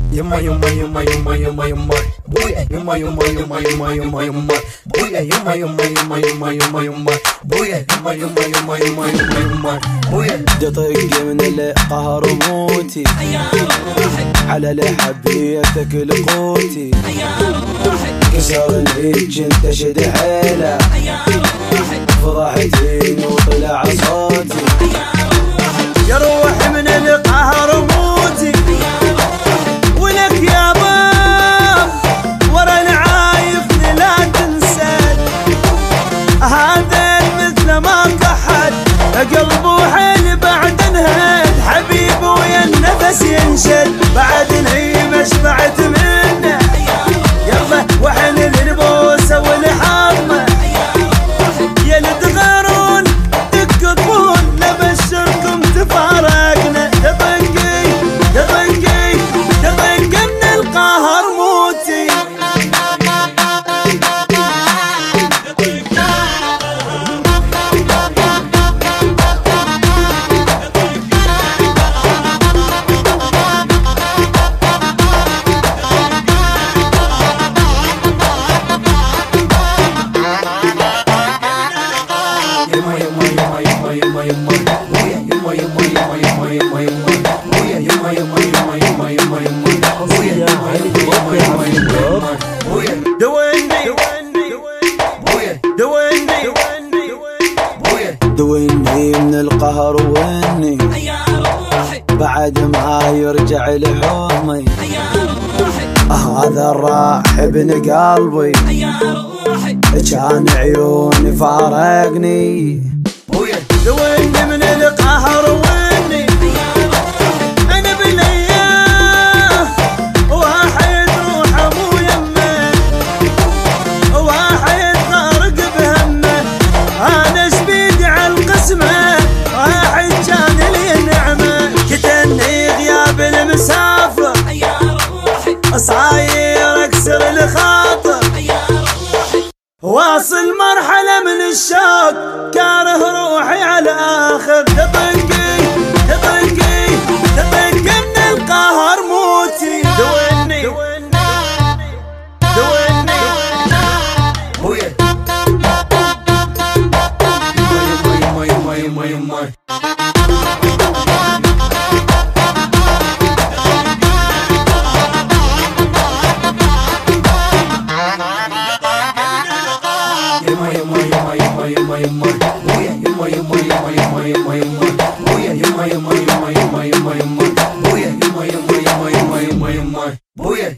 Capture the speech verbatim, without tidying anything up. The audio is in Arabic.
Yumma yumma yumma yumma yumma yumma. Booyah. Yumma yumma yumma yumma yumma yumma. Booyah. Yumma yumma yumma yumma yumma yumma. Booyah. Yumma yumma yumma yumma yumma yumma. Booyah. دطق من القهر موتي على لحبيتك لقوتي كسر الهيج انت شد حيله فضحتين وطلع صوتي يا روح من القهر موتي ولك يا باب ورا العايف لا تنسد هذا مثل ما كحد قلبه حيل بعد انهد حبيبي ويا النفس ينشد بعد الهيمة شبعت منه يلا وحن للبوسة والحامة يا لتغارون تكتبون نبشركم تفارقنا تطقي تطقي تطقي من القهر موتي دويني من القهر واني بعد ما يرجع لحضني هذا الراح ابن قلبي كان عيوني فارقني دويني من القهر واني انا بالايام واحد روحه مو يمه واحد غارق بهمه انا شبيدي على القسمه واحد كان لي نعمه كتني غياب المسافر صاير اكسر الخاطر واصل مرحلة من الشوق كاره روحي على آخر تطقي تطقي تطقي من القهر موتي دويني دويني Booyah. Yumma yumma yumma yumma. Yumma yumma yumma yumma yumma yumma. Booyah. Yumma yumma yumma yumma yumma yumma. Booyah. Yumma yumma yumma yumma yumma yumma. Booyah. Yumma yumma yumma yumma yumma yumma. Booyah.